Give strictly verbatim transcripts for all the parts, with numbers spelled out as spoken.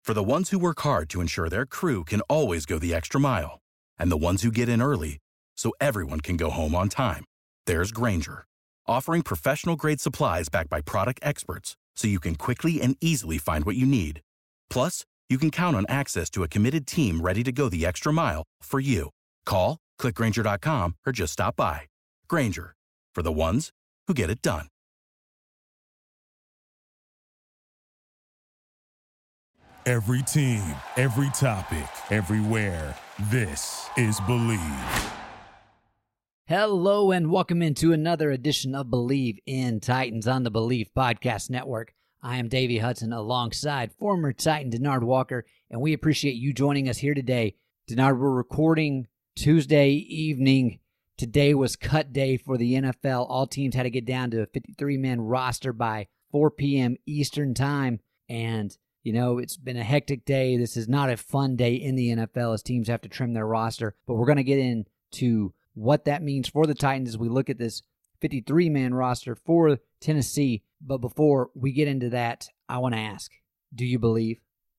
For the ones who work hard to ensure their crew can always go the extra mile, and the ones who get in early so everyone can go home on time, there's Grainger, offering professional-grade supplies backed by product experts so you can quickly and easily find what you need. Plus, you can count on access to a committed team ready to go the extra mile for you. Call, click Grainger dot com, or just stop by. Grainger, for the ones who get it done. Every team, every topic, everywhere. This is Believe. Hello and welcome into another edition of Believe in Titans on the Believe Podcast Network. I am Davey Hudson alongside former Titan Denard Walker, and we appreciate you joining us here today. Denard, we're recording Tuesday evening. Today was cut day for the N F L. All teams had to get down to a fifty-three man roster by four p.m. Eastern time, and you know, it's been a hectic day. This is not a fun day in the N F L as teams have to trim their roster, but we're going to get into what that means for the Titans as we look at this fifty-three man roster for Tennessee. But before we get into that, I want to ask, do you believe?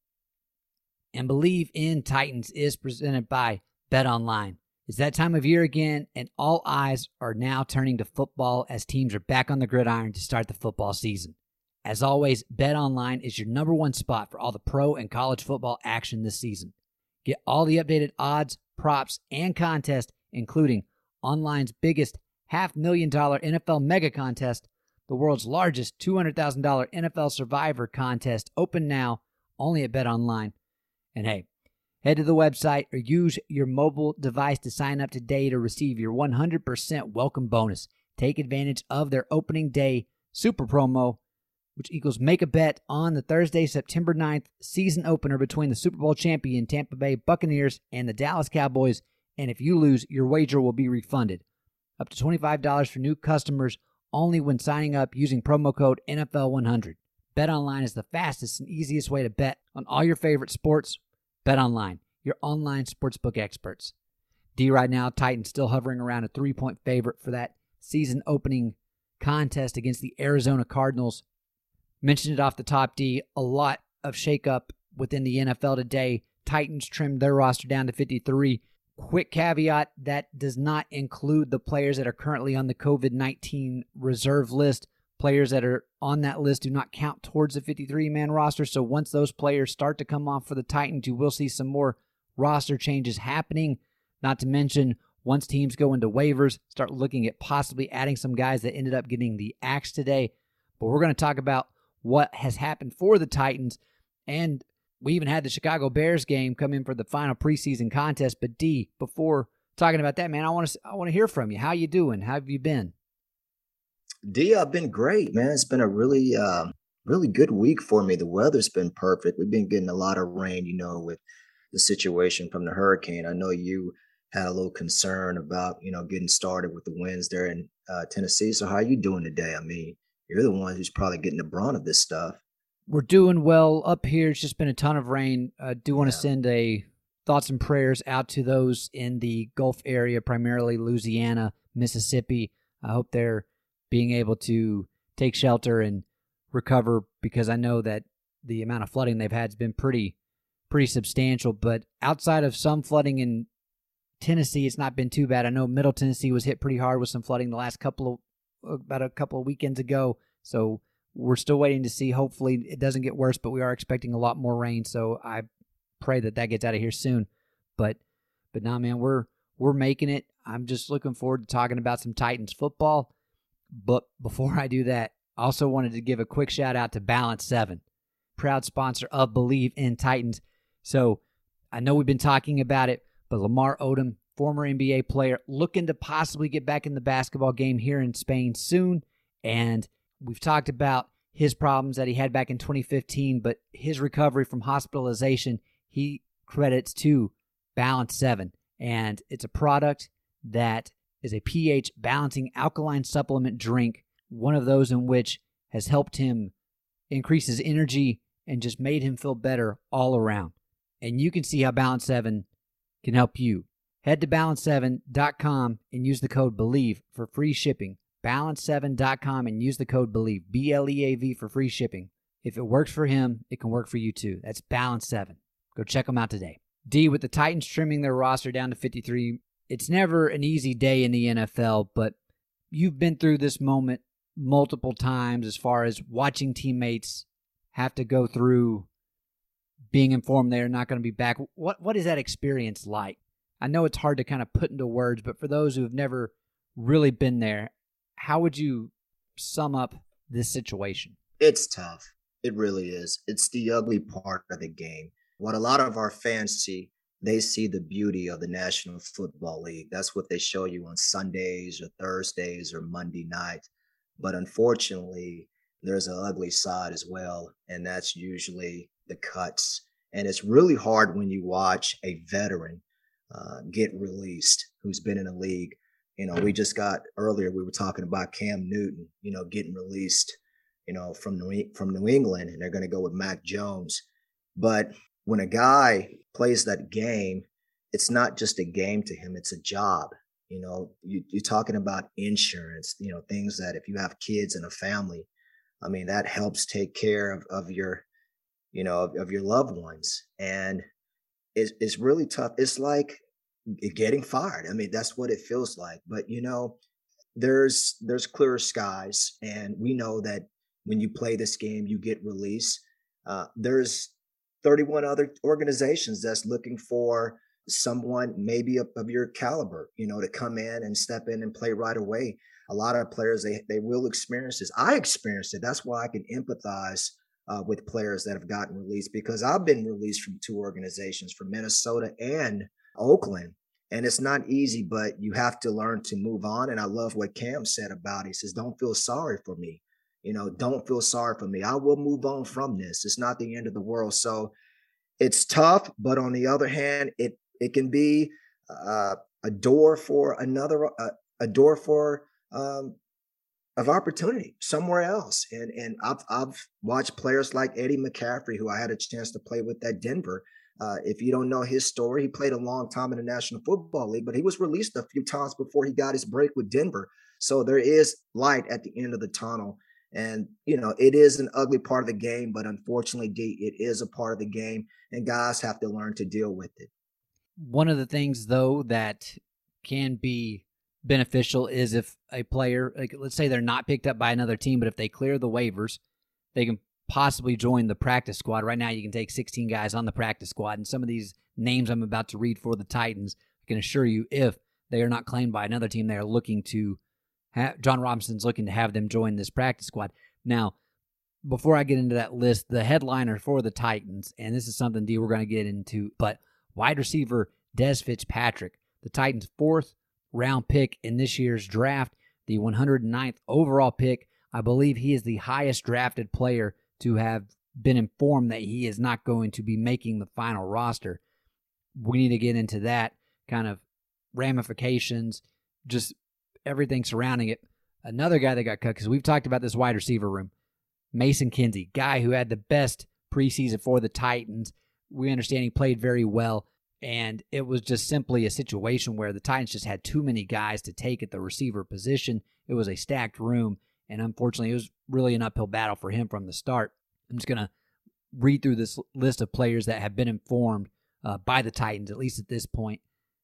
And Believe in Titans is presented by BetOnline. It's that time of year again, and all eyes are now turning to football as teams are back on the gridiron to start the football season. As always, BetOnline is your number one spot for all the pro and college football action this season. Get all the updated odds, props, and contests, including online's biggest half million dollar N F L mega contest, the world's largest two hundred thousand dollars N F L Survivor contest, open now, only at BetOnline. And hey, head to the website or use your mobile device to sign up today to receive your one hundred percent welcome bonus. Take advantage of their opening day super promo, which equals make a bet on the Thursday, September ninth season opener between the Super Bowl champion Tampa Bay Buccaneers and the Dallas Cowboys. And if you lose, your wager will be refunded. Up to twenty-five dollars for new customers only when signing up using promo code N F L one hundred. BetOnline is the fastest and easiest way to bet on all your favorite sports. BetOnline, your online sportsbook experts. D right now, Titans still hovering around a three-point favorite for that season opening contest against the Arizona Cardinals. Mentioned it off the top, D. A lot of shakeup within the N F L today. Titans trimmed their roster down to fifty-three. Quick caveat, that does not include the players that are currently on the covid nineteen reserve list. Players that are on that list do not count towards the fifty-three man roster. So once those players start to come off for the Titans, you will see some more roster changes happening. Not to mention, once teams go into waivers, start looking at possibly adding some guys that ended up getting the axe today. But we're going to talk about what has happened for the Titans, and we even had the Chicago Bears game come in for the final preseason contest. But D, before talking about that, man, I want to I want to hear from you. How you doing? How have you been? D, I've been great, man. It's been a really, uh, really good week for me. The weather's been perfect. We've been getting a lot of rain, you know, with the situation from the hurricane. I know you had a little concern about, you know, getting started with the winds there in uh, Tennessee. So how are you doing today? I mean, you're the one who's probably getting the brunt of this stuff. We're doing well up here. It's just been a ton of rain. I uh, do want to yeah. send a thoughts and prayers out to those in the Gulf area, primarily Louisiana, Mississippi. I hope they're being able to take shelter and recover, because I know that the amount of flooding they've had has been pretty, pretty substantial. But outside of some flooding in Tennessee, it's not been too bad. I know Middle Tennessee was hit pretty hard with some flooding the last couple of, about a couple of weekends ago. So we're still waiting to see. Hopefully it doesn't get worse, but we are expecting a lot more rain. So I pray that that gets out of here soon. But, but nah, man, we're, we're making it. I'm just looking forward to talking about some Titans football. But before I do that, I also wanted to give a quick shout out to Balance seven, proud sponsor of Believe in Titans. So I know we've been talking about it, but Lamar Odom, former N B A player, looking to possibly get back in the basketball game here in Spain soon. And we've talked about his problems that he had back in twenty fifteen, but his recovery from hospitalization, he credits to Balance seven. And it's a product that is a pH balancing alkaline supplement drink, one of those in which has helped him increase his energy and just made him feel better all around. And you can see how Balance seven can help you. Head to balance seven dot com and use the code BELIEVE for free shipping. balance seven dot com and use the code BELIEVE, B L E A V, for free shipping. If it works for him, it can work for you too. That's Balance seven. Go check them out today. D, with the Titans trimming their roster down to fifty-three, it's never an easy day in the N F L, but you've been through this moment multiple times as far as watching teammates have to go through being informed they're not going to be back. What What is that experience like? I know it's hard to kind of put into words, but for those who have never really been there, how would you sum up this situation? It's tough. It really is. It's the ugly part of the game. What a lot of our fans see, they see the beauty of the National Football League. That's what they show you on Sundays or Thursdays or Monday nights. But unfortunately, there's an ugly side as well, and that's usually the cuts. And it's really hard when you watch a veteran uh, get released who's been in the league. You know, we just got earlier, we were talking about Cam Newton, you know, getting released, you know, from New, from New England, and they're going to go with Mac Jones. But when a guy plays that game, it's not just a game to him, it's a job. You know, you, you're talking about insurance, you know, things that if you have kids and a family, I mean, that helps take care of, of your, you know, of, of your loved ones. And it's, it's really tough. It's like getting fired. I mean, that's what it feels like. But, you know, there's there's clearer skies. And we know that when you play this game, you get released. Uh, there's thirty-one other organizations that's looking for someone maybe of, of your caliber, you know, to come in and step in and play right away. A lot of players, they they will experience this. I experienced it. That's why I can empathize uh, with players that have gotten released, because I've been released from two organizations, from Minnesota and Oakland. And it's not easy, but you have to learn to move on. And I love what Cam said about it. He says, don't feel sorry for me. You know, don't feel sorry for me. I will move on from this. It's not the end of the world. So it's tough, but on the other hand, it it can be uh, a door for another, uh, a door for um, of opportunity somewhere else. And and I've I've watched players like Eddie McCaffrey, who I had a chance to play with at Denver. Uh, if you don't know his story, he played a long time in the National Football League, but he was released a few times before he got his break with Denver. So there is light at the end of the tunnel. And, you know, it is an ugly part of the game, but unfortunately, D, it is a part of the game, and guys have to learn to deal with it. One of the things, though, that can be beneficial is if a player, like let's say they're not picked up by another team, but if they clear the waivers, they can possibly join the practice squad. Right now, you can take sixteen guys on the practice squad, and some of these names I'm about to read for the Titans, I can assure you, if they are not claimed by another team, they are looking to have, John Robinson's looking to have them join this practice squad. Now, before I get into that list, the headliner for the Titans, and this is something, D, we're going to get into, but wide receiver Dez Fitzpatrick, the Titans' fourth round pick in this year's draft, the one hundred ninth overall pick. I believe he is the highest drafted player to have been informed that he is not going to be making the final roster. We need to get into that kind of ramifications, just everything surrounding it. Another guy that got cut, because we've talked about this wide receiver room, Mason Kinsey, guy who had the best preseason for the Titans. We understand he played very well, and it was just simply a situation where the Titans just had too many guys to take at the receiver position. It was a stacked room, and unfortunately, it was really an uphill battle for him from the start. I'm just going to read through this list of players that have been informed uh, by the Titans, at least at this point.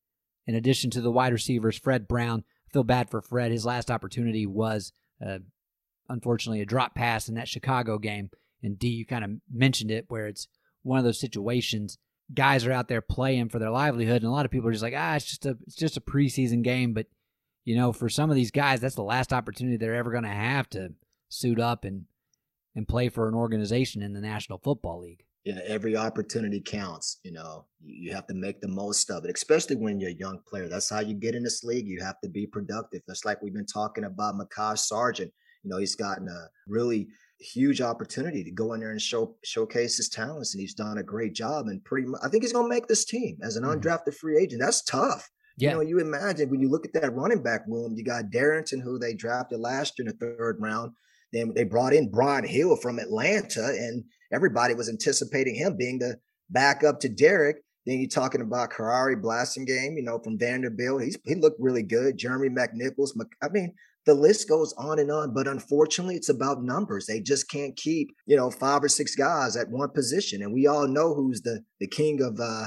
In addition to the wide receivers, Fred Brown, I feel bad for Fred. His last opportunity was, uh, unfortunately, a drop pass in that Chicago game. And D, you kind of mentioned it, where it's one of those situations. Guys are out there playing for their livelihood, and a lot of people are just like, ah, it's just a, it's just a preseason game. But, you know, for some of these guys, that's the last opportunity they're ever going to have to suit up and, and play for an organization in the National Football League. Yeah, every opportunity counts. You know, you have to make the most of it, especially when you're a young player. That's how you get in this league. You have to be productive. That's like we've been talking about Mekhi Sargent. You know, he's gotten a really huge opportunity to go in there and show showcase his talents, and he's done a great job. And pretty much, I think he's going to make this team as an mm-hmm. undrafted free agent. That's tough. Yeah. You know, you imagine when you look at that running back room, you got Darrington, who they drafted last year in the third round. Then they brought in Brian Hill from Atlanta, and everybody was anticipating him being the backup to Derek. Then you're talking about Karari Blasingame, you know, from Vanderbilt. He's he looked really good. Jeremy McNichols. I mean, the list goes on and on, but unfortunately it's about numbers. They just can't keep, you know, five or six guys at one position. And we all know who's the, the king of uh,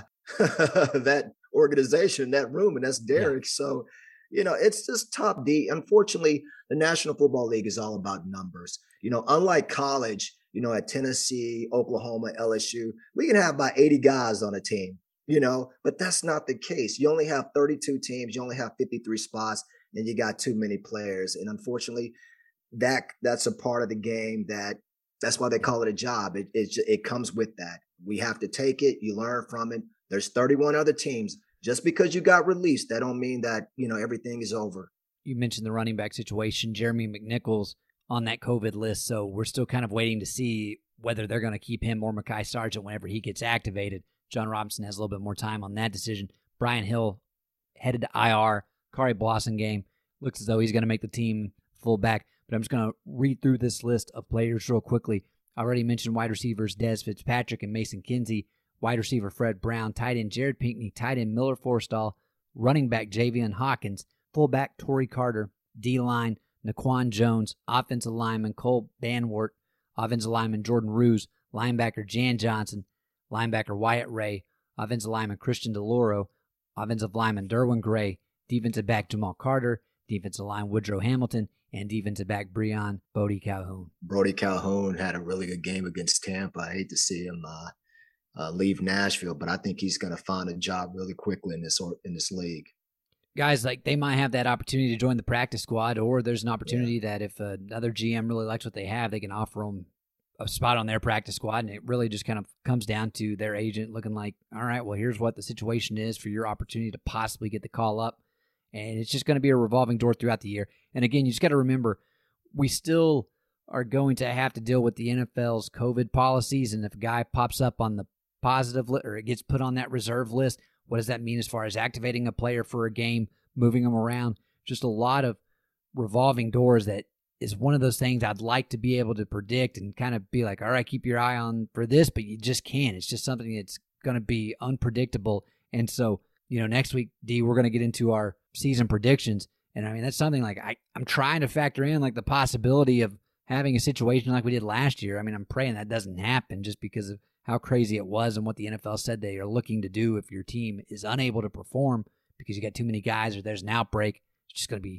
that organization, that room, and that's Derek. Yeah. So, you know, it's just tough, D. Unfortunately, the National Football League is all about numbers. You know, unlike college, you know, at Tennessee, Oklahoma, L S U, we can have about eighty guys on a team, you know, but that's not the case. You only have thirty-two teams. You only have fifty-three spots. And you got too many players. And unfortunately, that that's a part of the game that that's why they call it a job. It, it, it comes with that. We have to take it. You learn from it. There's thirty-one other teams. Just because you got released, that don't mean that, you know, everything is over. You mentioned the running back situation. Jeremy McNichols on that COVID list. So we're still kind of waiting to see whether they're going to keep him or Mekhi Sargent whenever he gets activated. John Robinson has a little bit more time on that decision. Brian Hill headed to I R. Kari Blasingame looks as though he's going to make the team fullback. But I'm just going to read through this list of players real quickly. I already mentioned wide receivers Dez Fitzpatrick and Mason Kinsey, wide receiver Fred Brown, tight end Jared Pinkney, tight end Miller Forrestall, running back Javian Hawkins, fullback Torrey Carter, D-line Naquan Jones, offensive lineman Cole Banwart, offensive lineman Jordan Ruse, linebacker Jan Johnson, linebacker Wyatt Ray, offensive lineman Christian DeLauro, offensive lineman Derwin Gray, defensive back Jamal Carter, defensive line Woodrow Hamilton, and defensive back Breon Bodie Calhoun. Brody Calhoun had a really good game against Tampa. I hate to see him uh, uh, leave Nashville, but I think he's going to find a job really quickly in this or, in this league. Guys, like they might have that opportunity to join the practice squad, or there's an opportunity yeah. that if another G M really likes what they have, they can offer them a spot on their practice squad, and it really just kind of comes down to their agent looking like, all right, well, here's what the situation is for your opportunity to possibly get the call up. And it's just going to be a revolving door throughout the year. And again, you just got to remember, we still are going to have to deal with the N F L's COVID policies. And if a guy pops up on the positive list or it gets put on that reserve list, what does that mean as far as activating a player for a game, moving them around? Just a lot of revolving doors that is one of those things I'd like to be able to predict and kind of be like, all right, keep your eye on for this, but you just can't. It's just something that's going to be unpredictable. And so, you know, next week, D, we're going to get into our season predictions. And I mean, that's something like I, I'm trying to factor in like the possibility of having a situation like we did last year. I mean, I'm praying that doesn't happen just because of how crazy it was and what the N F L said they are looking to do if your team is unable to perform because you got too many guys or there's an outbreak. It's just going to be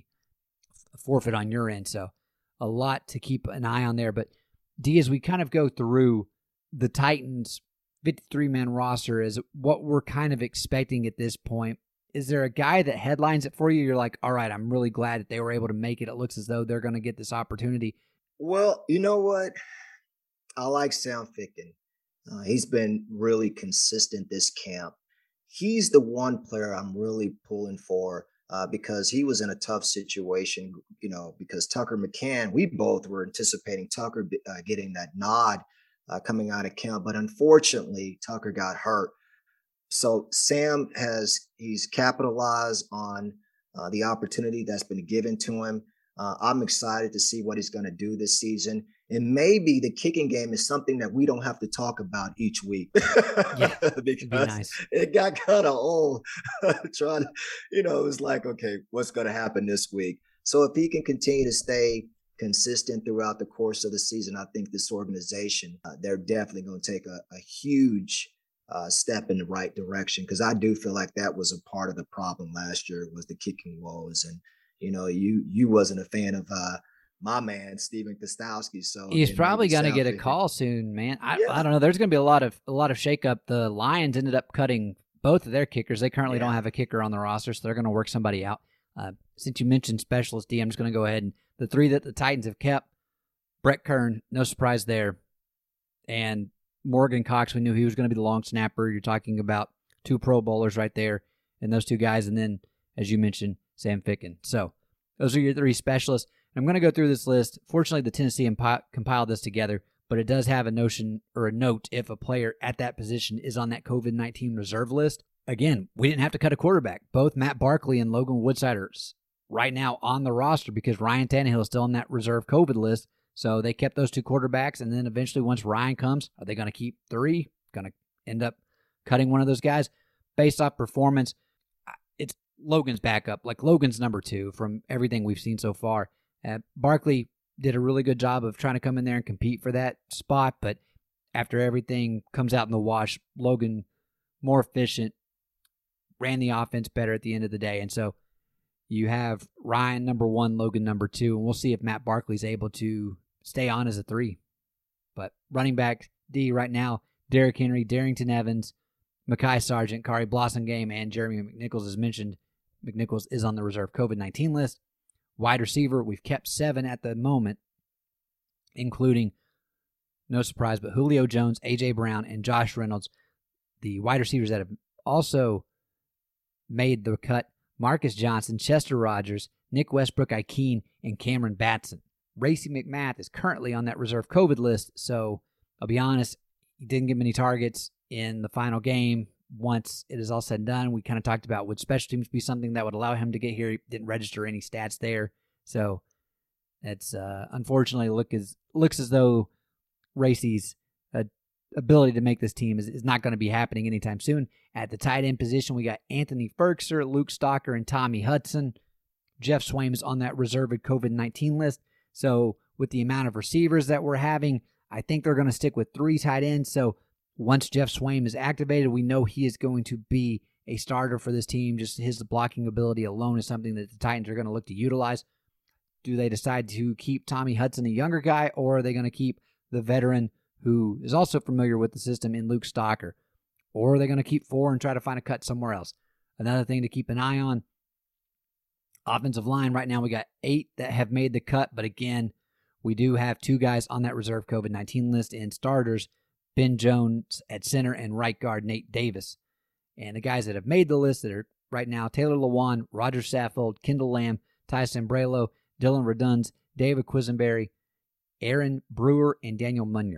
a forfeit on your end. So a lot to keep an eye on there. But D, as we kind of go through the Titans fifty-three man roster is what we're kind of expecting at this point. Is there a guy that headlines it for you? You're like, all right, I'm really glad that they were able to make it. It looks as though they're going to get this opportunity. Well, you know what? I like Sam Ficken. Uh, he's been really consistent this camp. He's the one player I'm really pulling for uh, because he was in a tough situation, you know, because Tucker McCann, we both were anticipating Tucker uh, getting that nod uh, coming out of camp. But unfortunately, Tucker got hurt. So Sam has, he's capitalized on uh, the opportunity that's been given to him. Uh, I'm excited to see what he's going to do this season. And maybe the kicking game is something that we don't have to talk about each week. Yeah, because be nice. It got kind of old trying to, you know, it was like, okay, what's going to happen this week? So if he can continue to stay consistent throughout the course of the season, I think this organization, uh, they're definitely going to take a, a huge uh, step in the right direction. Because I do feel like that was a part of the problem last year was the kicking woes. And, you know, you you wasn't a fan of uh, my man, Stephen Kostowski. So he's probably going to get a call soon, man. I, yeah. I don't know. There's going to be a lot of a lot of shakeup. The Lions ended up cutting both of their kickers. They currently yeah. don't have a kicker on the roster, so they're going to work somebody out. Uh, since you mentioned specialist D, I'm just going to go ahead and the three that the Titans have kept, Brett Kern, no surprise there, and Morgan Cox, we knew he was going to be the long snapper. You're talking about two Pro Bowlers right there, and those two guys, and then, as you mentioned, Sam Ficken. So those are your three specialists. I'm going to go through this list. Fortunately, the Tennessee impi- compiled this together, but it does have a notion or a note if a player at that position is on that COVID nineteen reserve list. Again, we didn't have to cut a quarterback. Both Matt Barkley and Logan Woodside are right now on the roster because Ryan Tannehill is still on that reserve COVID list. So they kept those two quarterbacks, and then eventually once Ryan comes, are they going to keep three? Going to end up cutting one of those guys? Based off performance, it's Logan's backup. Like, Logan's number two from everything we've seen so far. Uh, Barkley did a really good job of trying to come in there and compete for that spot, but after everything comes out in the wash, Logan more efficient, ran the offense better at the end of the day. And so you have Ryan number one, Logan number two, and we'll see if Matt Barkley's able to stay on as a three. But running back D right now, Derrick Henry, Darrington Evans, Mekhi Sargent, Kari Blossomgame, and Jeremy McNichols, as mentioned. McNichols is on the reserve COVID nineteen list. Wide receiver, we've kept seven at the moment, including, no surprise, but Julio Jones, A J. Brown, and Josh Reynolds. The wide receivers that have also made the cut, Marcus Johnson, Chester Rogers, Nick Westbrook-Ikhine, and Cameron Batson. Racey McMath is currently on that reserve COVID list, so I'll be honest, he didn't get many targets in the final game. Once it is all said and done, we kind of talked about would special teams be something that would allow him to get here. He didn't register any stats there, so it's uh, unfortunately look as looks as though Racey's uh, ability to make this team is, is not going to be happening anytime soon. At the tight end position, we got Anthony Ferkser, Luke Stalker, and Tommy Hudson. Jeff Swaim is on that reserved COVID nineteen list. So with the amount of receivers that we're having, I think they're going to stick with three tight ends. So once Jeff Swaim is activated, we know he is going to be a starter for this team. Just his blocking ability alone is something that the Titans are going to look to utilize. Do they decide to keep Tommy Hudson, a younger guy, or are they going to keep the veteran who is also familiar with the system in Luke Stalker? Or are they going to keep four and try to find a cut somewhere else? Another thing to keep an eye on, offensive line. Right now we got eight that have made the cut, but again, we do have two guys on that reserve COVID nineteen list in starters, Ben Jones at center and right guard Nate Davis. And the guys that have made the list that are right now, Taylor Lewan, Roger Saffold, Kendall Lamb, Ty Sambrailo, Dylan Redunds, David Quisenberry, Aaron Brewer, and Daniel Munyer.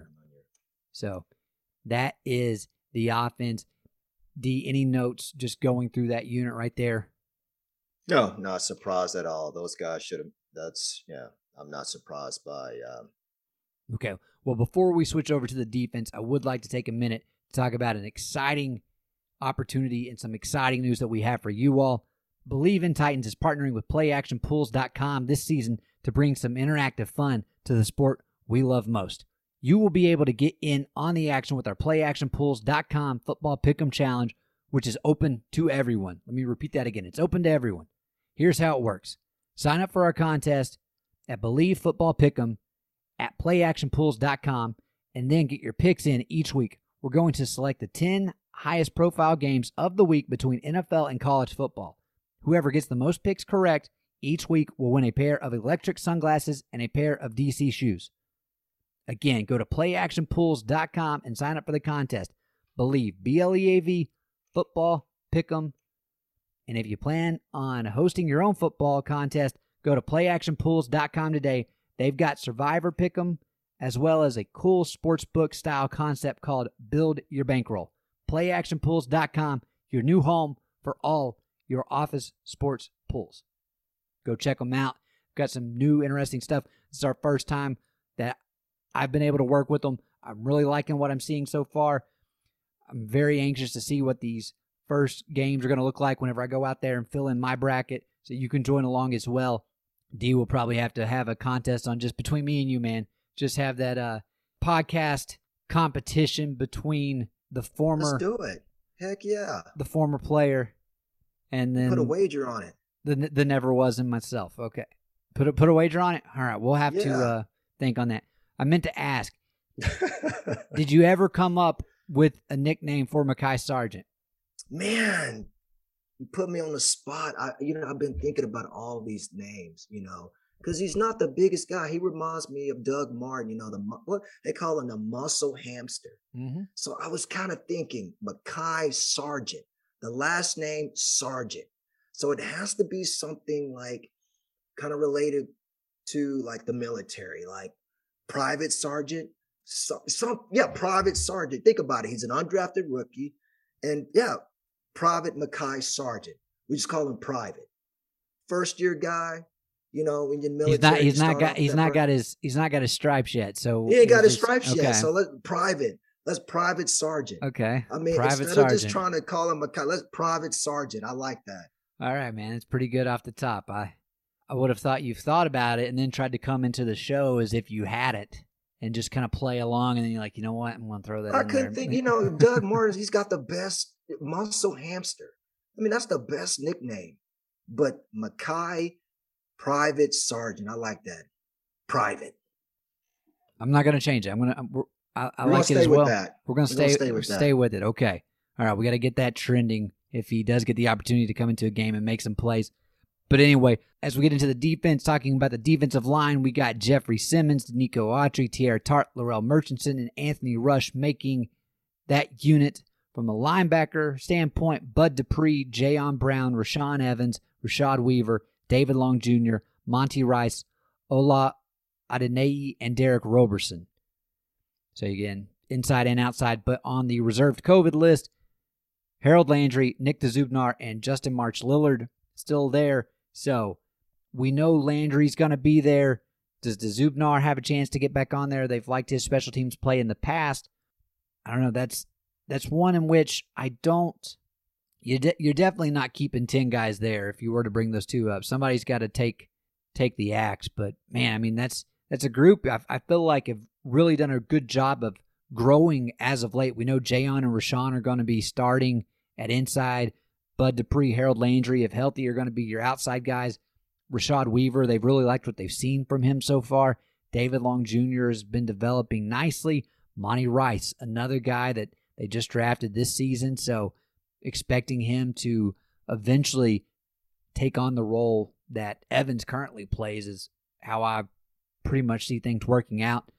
So that is the offense. D, any notes just going through that unit right there? No, not surprised at all. Those guys should have, that's, yeah, I'm not surprised by. Um... Okay, well, before we switch over to the defense, I would like to take a minute to talk about an exciting opportunity and some exciting news that we have for you all. Believe in Titans is partnering with play action pools dot com this season to bring some interactive fun to the sport we love most. You will be able to get in on the action with our play action pools dot com Football Pick'em Challenge, which is open to everyone. Let me repeat that again. It's open to everyone. Here's how it works. Sign up for our contest at Believe Football Pick'em at play action pools dot com and then get your picks in each week. We're going to select the ten highest profile games of the week between N F L and college football. Whoever gets the most picks correct each week will win a pair of electric sunglasses and a pair of D C shoes. Again, go to play action pools dot com and sign up for the contest. Believe, B L E A V, Football Pick'em. And if you plan on hosting your own football contest, go to play action pools dot com today. They've got Survivor Pick'em as well as a cool sportsbook style concept called Build Your Bankroll. play action pools dot com, your new home for all your office sports pools. Go check them out. Got some new interesting stuff. This is our first time that I've been able to work with them. I'm really liking what I'm seeing so far. I'm very anxious to see what these first games are going to look like whenever I go out there and fill in my bracket, so you can join along as well. D will probably have to have a contest on just between me and you, man. Just have that uh, podcast competition between the former. Let's do it. Heck yeah. The former player, and then put a wager on it. The the never was and myself. Okay, put a put a wager on it. All right, we'll have yeah. to uh, think on that. I meant to ask, did you ever come up with a nickname for Mekhi Sargent? Man, you put me on the spot. I, you know, I've been thinking about all these names, you know, because he's not the biggest guy. He reminds me of Doug Martin, you know, the what they call him the muscle hamster. Mm-hmm. So I was kind of thinking Mekhi Sargent, the last name Sargent. So it has to be something like kind of related to like the military, like Private Sergeant. So, some yeah, Private Sergeant. Think about it. He's an undrafted rookie, and yeah, Private Mekhi Sargent. We just call him Private. First year guy. You know, in your military. He's not. He's not got. He's not got his. He's not got his stripes yet. So he ain't got his stripes okay. yet. So let's Private. Let's Private Sergeant. Okay. I mean, Private instead Sergeant. of just trying to call him Mekhi, let's Private Sergeant. I like that. All right, man. It's pretty good off the top. I I would have thought you've thought about it and then tried to come into the show as if you had it and just kind of play along. And then you're like, you know what? I'm going to throw that I in couldn't there. think, you know, Doug Martin, he's got the best muscle hamster. I mean, that's the best nickname. But Mekhi Private Sergeant, I like that. Private. I'm not going to change it. I'm going to, I, I We're like gonna it stay as well. with that. We're going to We're stay, gonna stay with stay that. with it. Okay. All right. We got to get that trending if he does get the opportunity to come into a game and make some plays. But anyway, as we get into the defense, talking about the defensive line, we got Jeffrey Simmons, Nico Autry, Tierra Tart, Laurel Murchison, and Anthony Rush making that unit. From a linebacker standpoint, Bud Dupree, Jayon Brown, Rashawn Evans, Rashad Weaver, David Long Junior, Monty Rice, Ola Adenei, and Derek Roberson. So again, inside and outside, but on the reserved COVID list, Harold Landry, Nick DeZubnar, and Justin March Lillard still there. So we know Landry's going to be there. Does DeZubnar have a chance to get back on there? They've liked his special teams play in the past. I don't know. That's that's one in which I don't. You de- you're definitely not keeping ten guys there if you were to bring those two up. Somebody's got to take take the axe. But man, I mean that's that's a group I, I feel like have really done a good job of growing as of late. We know Jayon and Rashawn are going to be starting at inside. Bud Dupree, Harold Landry, if healthy, are going to be your outside guys. Rashad Weaver, they've really liked what they've seen from him so far. David Long Junior has been developing nicely. Monty Rice, another guy that they just drafted this season, so expecting him to eventually take on the role that Evans currently plays is how I pretty much see things working out.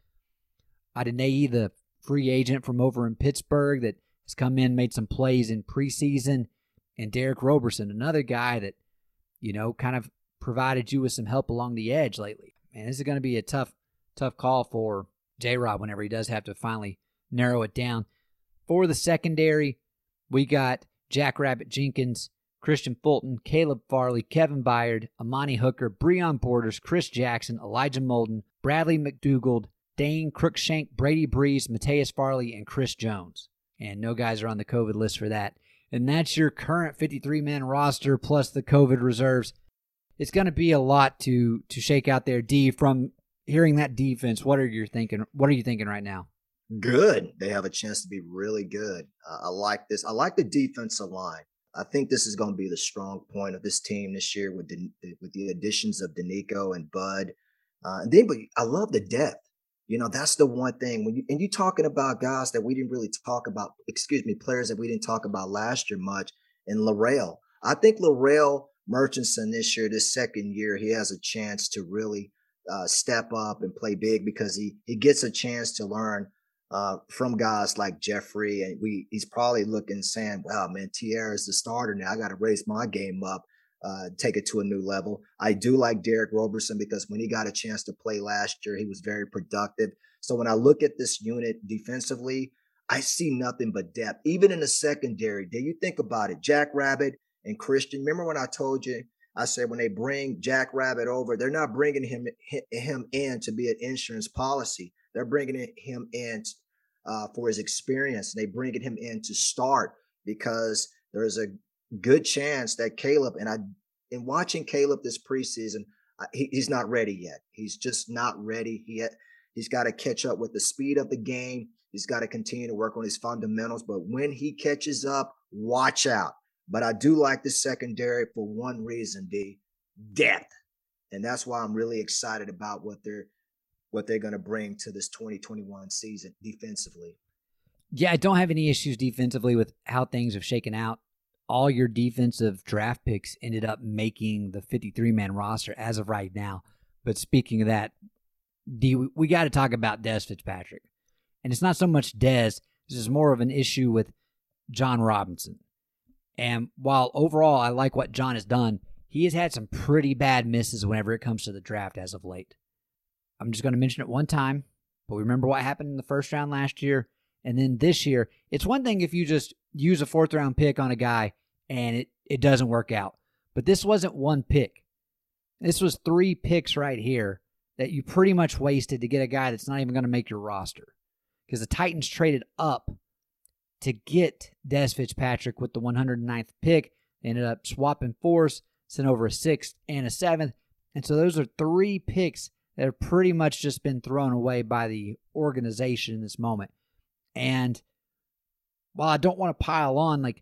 Adenei, the free agent from over in Pittsburgh that has come in, made some plays in preseason. And Derek Roberson, another guy that, you know, kind of provided you with some help along the edge lately. Man, this is going to be a tough, tough call for J-Rob whenever he does have to finally narrow it down. For the secondary, we got Jack Rabbit Jenkins, Christian Fulton, Caleb Farley, Kevin Byard, Amani Hooker, Breon Borders, Chris Jackson, Elijah Molden, Bradley McDougald, Dane Crookshank, Brady Breeze, Mateus Farley, and Chris Jones. And no guys are on the COVID list for that. And that's your current fifty-three man roster plus the COVID reserves. It's going to be a lot to to shake out there. D, from hearing that defense, what are you thinking? What are you thinking right now? Good. They have a chance to be really good. Uh, I like this. I like the defensive line. I think this is going to be the strong point of this team this year with the with the additions of Danico and Bud. Uh, and then, but I love the depth. You know, that's the one thing when you and you talking about guys that we didn't really talk about. Excuse me, players that we didn't talk about last year much. And Laurel, I think Laurel Murchison this year, this second year, he has a chance to really uh, step up and play big because he he gets a chance to learn uh, from guys like Jeffrey, and we he's probably looking saying, "Wow, man, Tierra is the starter now. I got to raise my game up." Uh, take it to a new level. I do like Derek Roberson because when he got a chance to play last year, he was very productive. So when I look at this unit defensively, I see nothing but depth. Even in the secondary, do you think about it? Jack Rabbit and Christian. Remember when I told you, I said when they bring Jack Rabbit over, they're not bringing him him in to be an insurance policy. They're bringing him in uh, for his experience. They bringing him in to start because there's a good chance that Caleb, and I, in watching Caleb this preseason, he, he's not ready yet. He's just not ready. He had, he's got to catch up with the speed of the game. He's got to continue to work on his fundamentals. But when he catches up, watch out. But I do like the secondary for one reason, D, depth. And that's why I'm really excited about what they're what they're going to bring to this twenty twenty-one season defensively. Yeah, I don't have any issues defensively with how things have shaken out. All your defensive draft picks ended up making the fifty-three man roster as of right now. But speaking of that, D, we, we got to talk about Dez Fitzpatrick. And it's not so much Dez. This is more of an issue with John Robinson. And while overall I like what John has done, he has had some pretty bad misses whenever it comes to the draft as of late. I'm just going to mention it one time, but remember what happened in the first round last year? And then this year, it's one thing if you just use a fourth round pick on a guy and it, it doesn't work out. But this wasn't one pick. This was three picks right here that you pretty much wasted to get a guy that's not even going to make your roster. Because the Titans traded up to get Dez Fitzpatrick with the one hundred ninth pick. They ended up swapping fours, sent over a sixth and a seventh. And so those are three picks that have pretty much just been thrown away by the organization in this moment. And while I don't want to pile on, like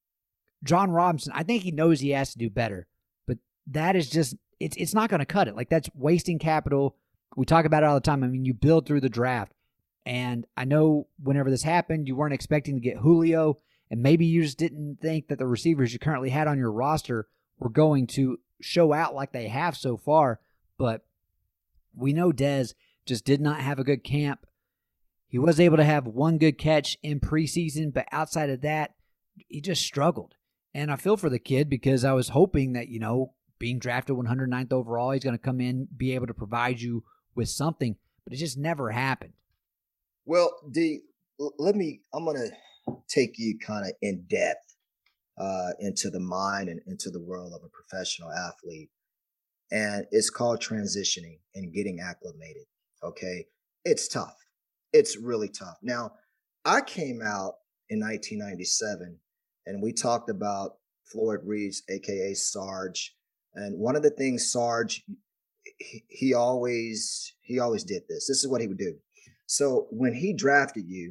Jon Robinson, I think he knows he has to do better, but that is just, it's it's not going to cut it. Like, that's wasting capital. We talk about it all the time. I mean, you build through the draft. And I know whenever this happened, you weren't expecting to get Julio, and maybe you just didn't think that the receivers you currently had on your roster were going to show out like they have so far. But we know Dez just did not have a good camp. He was able to have one good catch in preseason, but outside of that, he just struggled. And I feel for the kid because I was hoping that, you know, being drafted one hundred ninth overall, he's going to come in, be able to provide you with something, but it just never happened. Well, D, let me, I'm going to take you kind of in depth uh, into the mind and into the world of a professional athlete. And it's called transitioning and getting acclimated. Okay. It's tough. It's really tough. Now, I came out in nineteen ninety-seven and we talked about Floyd Reeves, A K A Sarge. And one of the things Sarge, he, he always, he always did this. This is what he would do. So when he drafted you,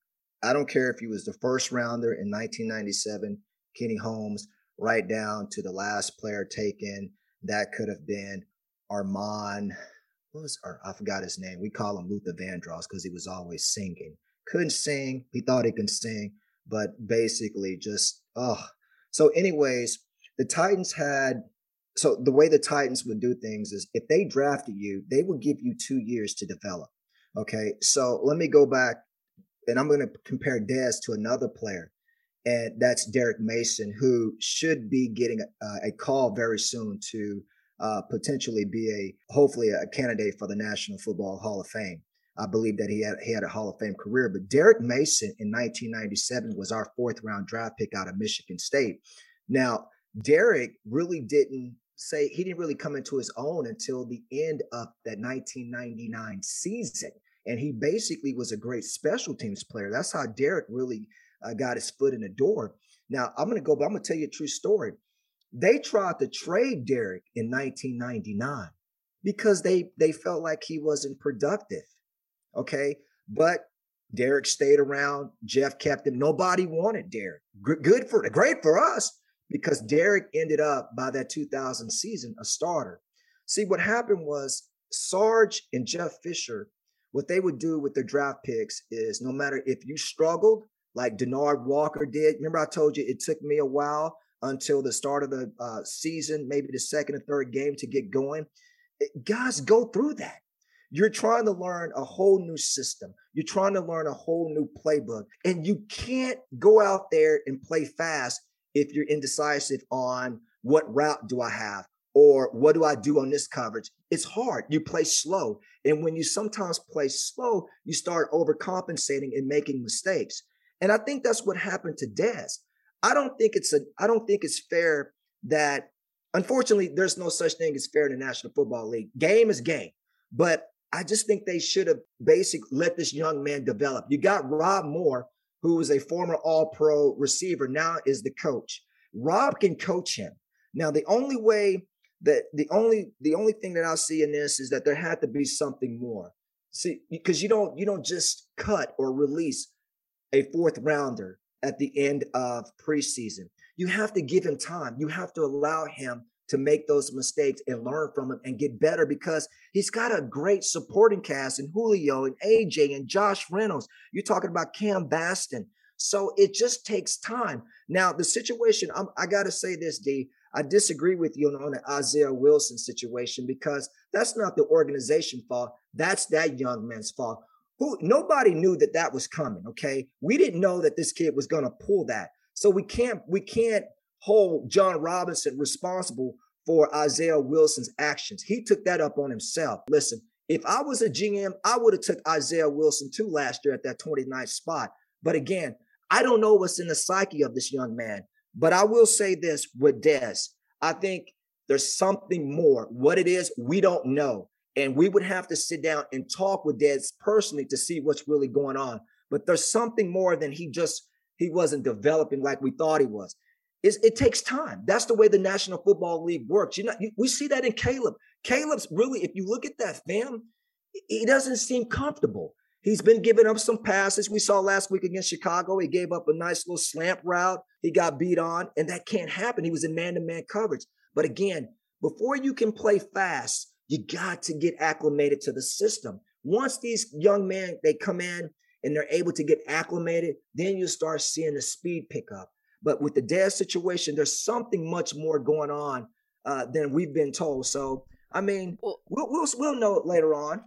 I don't care if he was the first rounder in nineteen ninety-seven, Kenny Holmes, right down to the last player taken. That could have been Armand. What was, or I forgot his name. We call him Luther Vandross because he was always singing. Couldn't sing. He thought he could sing, but basically just, oh. So anyways, the Titans had, so the way the Titans would do things is if they drafted you, they would give you two years to develop. Okay, so let me go back, and I'm going to compare Dez to another player, and that's Derek Mason, who should be getting a, a call very soon to uh, potentially be a, hopefully a candidate for the National Football Hall of Fame. I believe that he had he had a Hall of Fame career, but Derek Mason in nineteen ninety-seven was our fourth round draft pick out of Michigan State. Now, Derek really didn't say, he didn't really come into his own until the end of that nineteen ninety-nine season. And he basically was a great special teams player. That's how Derek really uh, got his foot in the door. Now, I'm going to go, but I'm going to tell you a true story. They tried to trade Derek in nineteen ninety-nine because they, they felt like he wasn't productive. Okay. But Derek stayed around. Jeff kept him. Nobody wanted Derek. G- good for, great for us because Derek ended up by that two thousand season a starter. See, what happened was Sarge and Jeff Fisher, what they would do with their draft picks is no matter if you struggled, like Denard Walker did. Remember I told you it took me a while until the start of the uh, season, maybe the second or third game to get going. It, guys go through that. You're trying to learn a whole new system. You're trying to learn a whole new playbook. And you can't go out there and play fast if you're indecisive on what route do I have or what do I do on this coverage. It's hard. You play slow. And when you sometimes play slow, you start overcompensating and making mistakes. And I think that's what happened to Dez. I don't think it's a, I don't think it's fair that, unfortunately, there's no such thing as fair in the National Football League. Game is game. But I just think they should have basically let this young man develop. You got Rob Moore, who was a former all-pro receiver, now is the coach. Rob can coach him. Now, the only way that the only the only thing that I see in this is that there had to be something more. See, because you don't you don't just cut or release a fourth rounder at the end of preseason. You have to give him time. You have to allow him to make those mistakes and learn from him and get better because he's got a great supporting cast in Julio and A J and Josh Reynolds. You're talking about Cam Baston. So it just takes time. Now, the situation, I'm, I got to say this, D, I disagree with you on the Isaiah Wilson situation because that's not the organization fault. That's that young man's fault. Who, nobody knew that that was coming, okay? We didn't know that this kid was going to pull that. So we can't, we can't hold Jon Robinson responsible for Isaiah Wilson's actions. He took that up on himself. Listen, if I was a G M, I would have took Isaiah Wilson too last year at that twenty-ninth spot. But again, I don't know what's in the psyche of this young man. But I will say this with Dez. I think there's something more. What it is, we don't know. And we would have to sit down and talk with Dez personally to see what's really going on. But there's something more than he just, he wasn't developing like we thought he was. is it takes time. That's the way the National Football League works. You know, we see that in Caleb. Caleb's really, if you look at that film, he doesn't seem comfortable. He's been giving up some passes. We saw last week against Chicago. He gave up a nice little slant route. He got beat on, and that can't happen. He was in man-to-man coverage. But again, before you can play fast, you got to get acclimated to the system. Once these young men, they come in and they're able to get acclimated, then you start seeing the speed pick up. But with the Dez situation, there's something much more going on uh, than we've been told. So, I mean, we'll, we'll, we'll know it later on.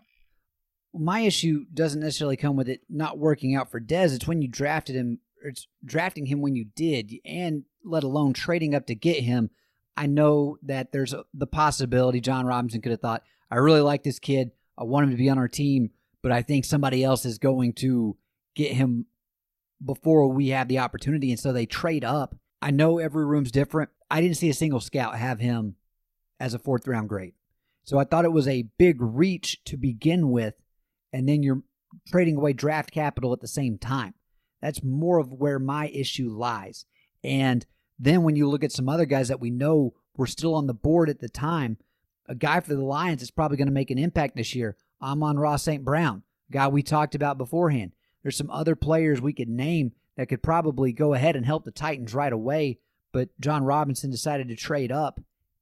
My issue doesn't necessarily come with it not working out for Dez. It's when you drafted him, or it's drafting him when you did, and let alone trading up to get him. I know that there's a, the possibility John Robinson could have thought, I really like this kid. I want him to be on our team, but I think somebody else is going to get him before we have the opportunity, and so they trade up. I know every room's different. I didn't see a single scout have him as a fourth-round grade. So I thought it was a big reach to begin with, and then you're trading away draft capital at the same time. That's more of where my issue lies. And then when you look at some other guys that we know were still on the board at the time, a guy for the Lions is probably going to make an impact this year, Amon-Ra Saint Brown, a guy we talked about beforehand. There's some other players we could name that could probably go ahead and help the Titans right away, but John Robinson decided to trade up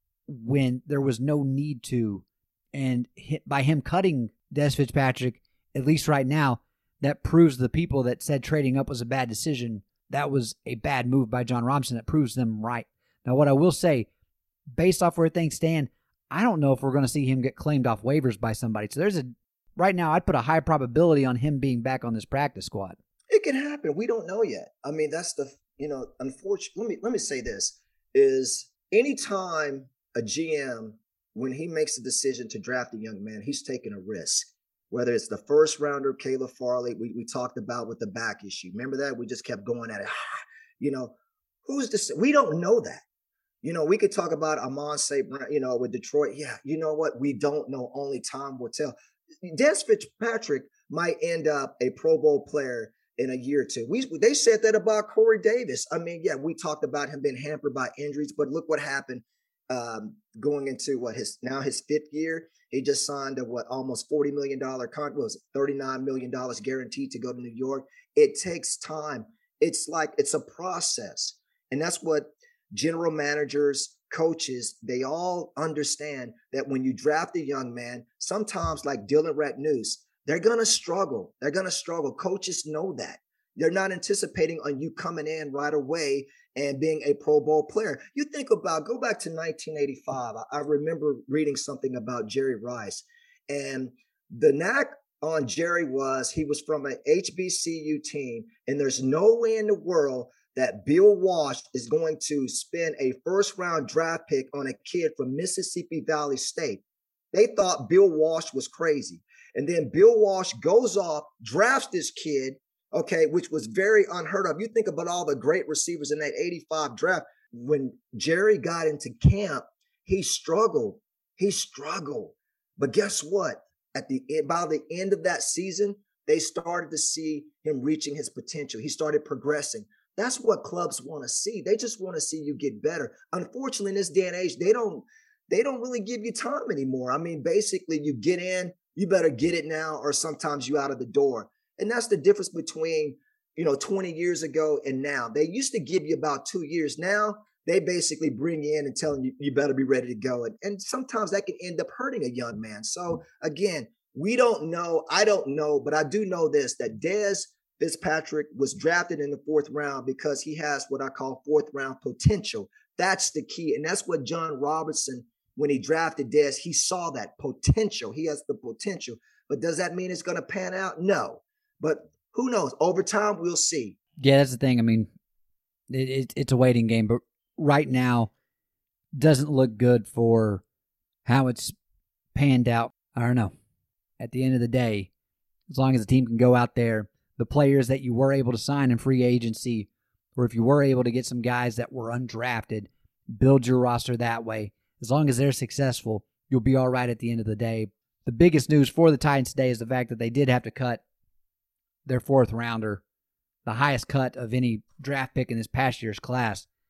when there was no need to. And by him cutting Dez Fitzpatrick, at least right now, that proves the people that said trading up was a bad decision, that was a bad move by John Robinson. That proves them right. Now, what I will say, based off where things stand, I don't know if we're going to see him get claimed off waivers by somebody. So there's a, right now, I'd put a high probability on him being back on this practice squad. It can happen. We don't know yet. I mean, that's the, you know, unfortunately, let me, let me say this, is anytime a G M, when he makes a decision to draft a young man, he's taking a risk. Whether it's the first rounder, Caleb Farley, we, we talked about with the back issue. Remember that? We just kept going at it. You know, who's this? We don't know that. You know, we could talk about Amon Saint Brown, you know, with Detroit. Yeah, you know what? We don't know. Only time will tell. Dez Fitzpatrick might end up a Pro Bowl player in a year or two. We They said that about Corey Davis. I mean, yeah, we talked about him being hampered by injuries, but look what happened um, going into what his now his fifth year. He just signed a what almost forty million dollars contract, was thirty-nine million dollars guaranteed to go to New York. It takes time. It's like it's a process. And that's what general managers, coaches, they all understand that when you draft a young man, sometimes like Dylan Ratneuse, they're going to struggle. They're going to struggle. Coaches know that. They're not anticipating on you coming in right away and being a Pro Bowl player. You think about, go back to nineteen eighty-five. I, I remember reading something about Jerry Rice. And the knack on Jerry was he was from an H B C U team, and there's no way in the world that Bill Walsh is going to spend a first-round draft pick on a kid from Mississippi Valley State. They thought Bill Walsh was crazy. And then Bill Walsh goes off, drafts this kid, okay, which was very unheard of. You think about all the great receivers in that eighty-five draft. When Jerry got into camp, he struggled. He struggled. But guess what? At the by the end of that season, they started to see him reaching his potential. He started progressing. That's what clubs want to see. They just want to see you get better. Unfortunately, in this day and age, they don't they don't really give you time anymore. I mean, basically, you get in, you better get it now, or sometimes you out of the door. And that's the difference between, you know, twenty years ago and now. They used to give you about two years. Now they basically bring you in and telling you, you better be ready to go. And, and sometimes that can end up hurting a young man. So again, we don't know. I don't know, but I do know this, that Dez Fitzpatrick was drafted in the fourth round because he has what I call fourth round potential. That's the key. And that's what John Robinson, when he drafted Dez, he saw that potential. He has the potential. But does that mean it's going to pan out? No. But who knows? Over time, we'll see. Yeah, that's the thing. I mean, it, it, it's a waiting game. But right now, doesn't look good for how it's panned out. I don't know. At the end of the day, as long as the team can go out there, the players that you were able to sign in free agency, or if you were able to get some guys that were undrafted, build your roster that way. As long as they're successful, you'll be all right at the end of the day. The biggest news for the Titans today is the fact that they did have to cut their fourth rounder, the highest cut of any draft pick in this past year's class.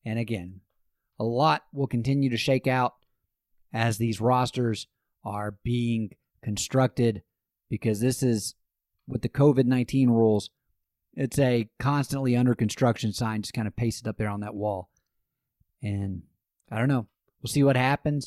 And again, a lot will continue to shake out as these rosters are being constructed, because this is, with the covid nineteen rules, it's a constantly under construction sign, just kind of pasted up there on that wall. And I don't know. We'll see what happens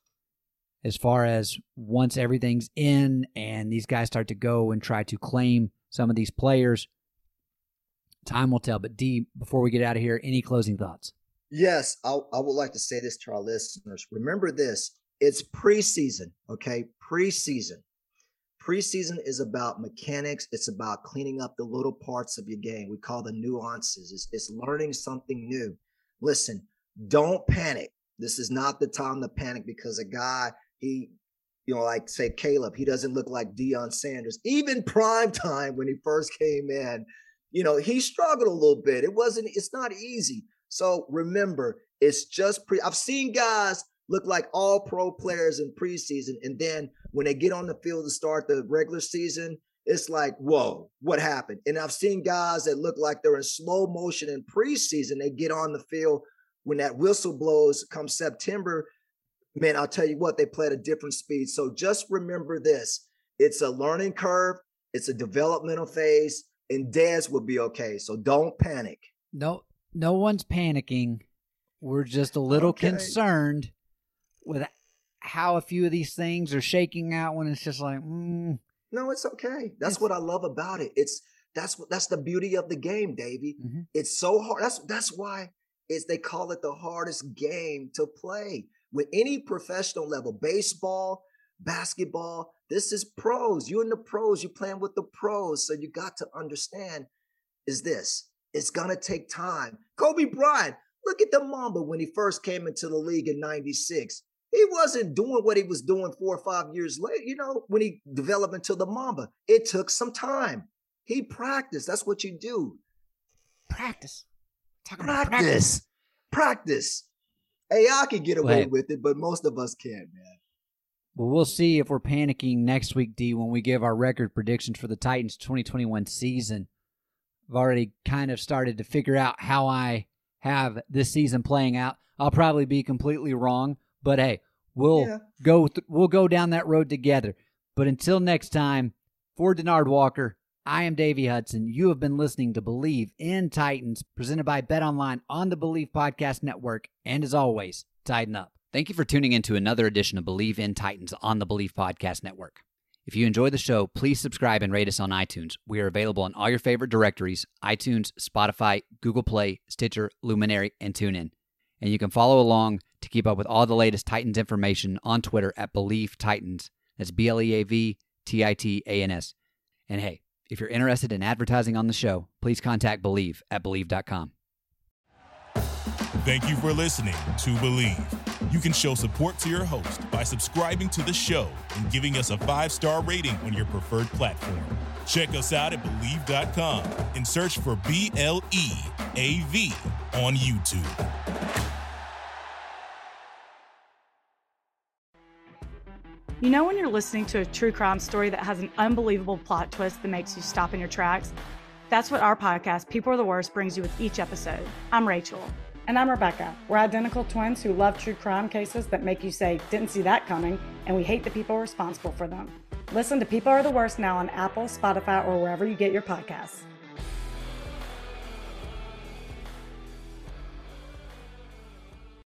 as far as once everything's in and these guys start to go and try to claim some of these players. Time will tell. But D, before we get out of here, any closing thoughts? Yes, I, I would like to say this to our listeners. Remember this. It's preseason, okay? Preseason. Preseason is about mechanics. It's about cleaning up the little parts of your game. We call the nuances. It's, it's learning something new. Listen, don't panic. This is not the time to panic because a guy, he, you know, like say Caleb, he doesn't look like Deion Sanders. Even prime time when he first came in, you know, he struggled a little bit. It wasn't, it's not easy. So remember, it's just pre, I've seen guys look like all pro players in preseason. And then when they get on the field to start the regular season, it's like, whoa, what happened? And I've seen guys that look like they're in slow motion in preseason. They get on the field when that whistle blows come September. Man, I'll tell you what, they play at a different speed. So just remember this. It's a learning curve. It's a developmental phase, and Dez will be okay. So don't panic. No, no one's panicking. We're just a little Okay. concerned with how a few of these things are shaking out when it's just like, mm. No, it's okay. That's It's- what I love about it. It's that's what that's the beauty of the game, Davey. Mhm. It's so hard. That's that's why it's they call it the hardest game to play. With any professional level, baseball, basketball, this is pros. You're in the pros. You're playing with the pros. So you got to understand is this. It's gonna take time. Kobe Bryant, look at the Mamba when he first came into the league in ninety-six. He wasn't doing what he was doing four or five years later, you know, when he developed into the Mamba. It took some time. He practiced. That's what you do. Practice. Talking about Practice. Practice. Hey, I can get away Wait. with it, but most of us can't, man. Well, we'll see if we're panicking next week, D, when we give our record predictions for the Titans twenty twenty-one season. I've already kind of started to figure out how I have this season playing out. I'll probably be completely wrong, but hey, we'll Yeah. go th- we'll go down that road together. But until next time, for Denard Walker, I am Davey Hudson. You have been listening to Believe in Titans, presented by BetOnline on the Believe Podcast Network. And as always, tighten up. Thank you for tuning in to another edition of Believe in Titans on the Believe Podcast Network. If you enjoy the show, please subscribe and rate us on iTunes. We are available on all your favorite directories: iTunes, Spotify, Google Play, Stitcher, Luminary, and TuneIn. And you can follow along to keep up with all the latest Titans information on Twitter at Believe Titans. That's B L E A V T I T A N S. And hey, if you're interested in advertising on the show, please contact Believe at Believe dot com. Thank you for listening to Believe. You can show support to your host by subscribing to the show and giving us a five-star rating on your preferred platform. Check us out at Believe dot com and search for B L E A V on YouTube. You know when you're listening to a true crime story that has an unbelievable plot twist that makes you stop in your tracks? That's what our podcast, People Are the Worst, brings you with each episode. I'm Rachel. And I'm Rebecca. We're identical twins who love true crime cases that make you say, didn't see that coming, and we hate the people responsible for them. Listen to People Are the Worst now on Apple, Spotify, or wherever you get your podcasts.